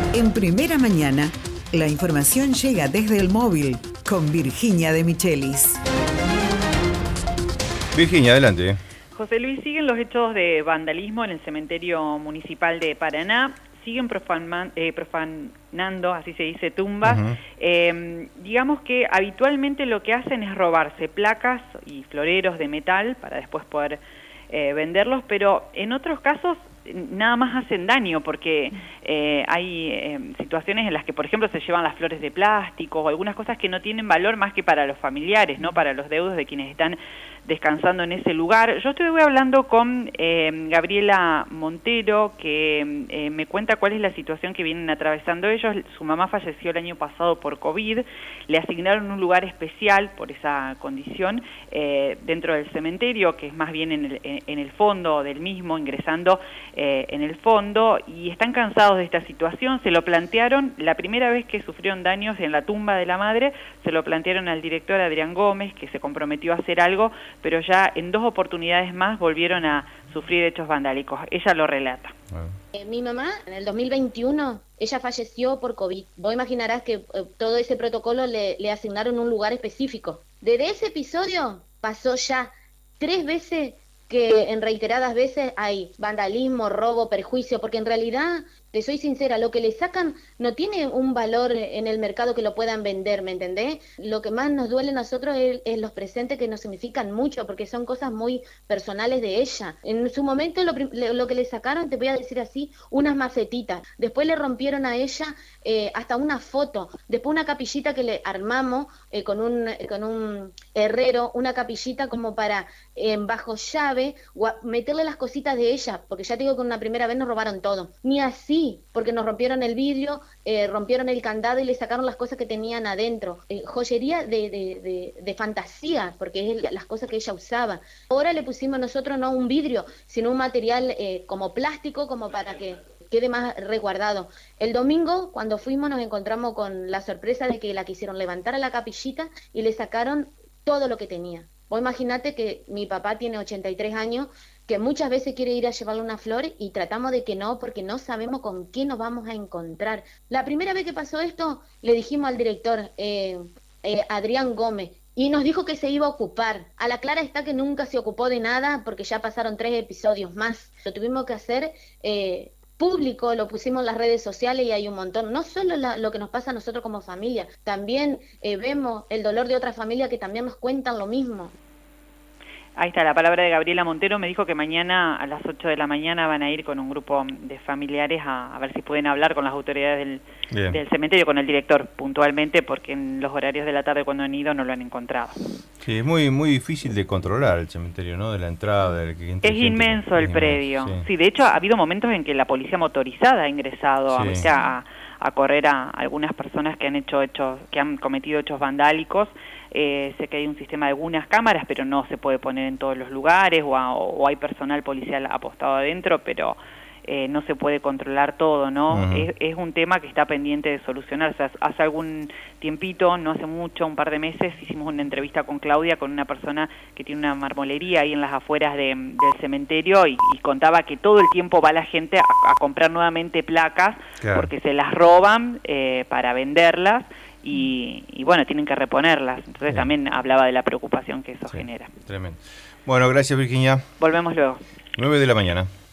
En Primera Mañana, la información llega desde el móvil con Virginia de Michelis. Virginia, adelante. José Luis, siguen los hechos de vandalismo en el cementerio municipal de Paraná. Siguen profanando, así se dice, tumbas. Digamos que habitualmente lo que hacen es robarse placas y floreros de metal para después poder venderlos, pero en otros casos nada más hacen daño, porque hay situaciones en las que, por ejemplo, se llevan las flores de plástico o algunas cosas que no tienen valor más que para los familiares, ¿no? Para los deudos de quienes están descansando en ese lugar. Yo estuve hablando con Gabriela Montero, que me cuenta cuál es la situación que vienen atravesando ellos. Su mamá falleció el año pasado por COVID, le asignaron un lugar especial por esa condición dentro del cementerio, que es más bien en el fondo del mismo, ingresando en el fondo, y están cansados de esta situación. Se lo plantearon, la primera vez que sufrieron daños en la tumba de la madre, se lo plantearon al director Adrián Gómez, que se comprometió a hacer algo, pero ya en 2 oportunidades más volvieron a sufrir hechos vandálicos. Ella lo relata. Mi mamá, en el 2021, ella falleció por COVID. Vos imaginarás que todo ese protocolo le asignaron un lugar específico. Desde ese episodio pasó ya 3 veces que en reiteradas veces hay vandalismo, robo, perjuicio, porque en realidad, te soy sincera, lo que le sacan no tiene un valor en el mercado que lo puedan vender, ¿me entendés? Lo que más nos duele a nosotros es los presentes, que nos significan mucho, porque son cosas muy personales de ella. En su momento lo que le sacaron, te voy a decir así, unas macetitas. Después le rompieron a ella hasta una foto. Después una capillita que le armamos con un herrero, una capillita como para bajo llave, meterle las cositas de ella, porque ya te digo que una primera vez nos robaron todo. Ni así, porque nos rompieron el vidrio, rompieron el candado y le sacaron las cosas que tenían adentro. Joyería de fantasía, porque es las cosas que ella usaba. Ahora le pusimos nosotros no un vidrio, sino un material como plástico, como para que quede más resguardado. El domingo, cuando fuimos, nos encontramos con la sorpresa de que la quisieron levantar a la capillita y le sacaron todo lo que tenía. Vos imaginate que mi papá tiene 83 años, que muchas veces quiere ir a llevarle una flor y tratamos de que no, porque no sabemos con qué nos vamos a encontrar. La primera vez que pasó esto, le dijimos al director, Adrián Gómez, y nos dijo que se iba a ocupar. A la clara está que nunca se ocupó de nada, porque ya pasaron 3 episodios más. Lo tuvimos que hacer público, lo pusimos en las redes sociales y hay un montón. No solo lo que nos pasa a nosotros como familia, también vemos el dolor de otra familia que también nos cuentan lo mismo. Ahí está la palabra de Gabriela Montero. Me dijo que mañana a las 8 de la mañana van a ir con un grupo de familiares a ver si pueden hablar con las autoridades del cementerio, con el director puntualmente, porque en los horarios de la tarde cuando han ido no lo han encontrado. Sí, es muy difícil de controlar el cementerio, ¿no? De la entrada. Es inmenso el predio. Sí, de hecho ha habido momentos en que la policía motorizada ha ingresado a correr a algunas personas que han cometido hechos vandálicos. Sé que hay un sistema de algunas cámaras, pero no se puede poner en todos los lugares, o hay personal policial apostado adentro, pero no se puede controlar todo, ¿no? Es un tema que está pendiente de solucionarse. Hace algún tiempito, no hace mucho, un par de meses, hicimos una entrevista con Claudia, con una persona que tiene una marmolería ahí en las afueras del cementerio, y contaba que todo el tiempo va la gente a comprar nuevamente placas, claro, porque se las roban para venderlas, y bueno, tienen que reponerlas. Entonces también hablaba de la preocupación que eso genera. Tremendo. Bueno, gracias, Virginia. Volvemos luego. 9 de la mañana.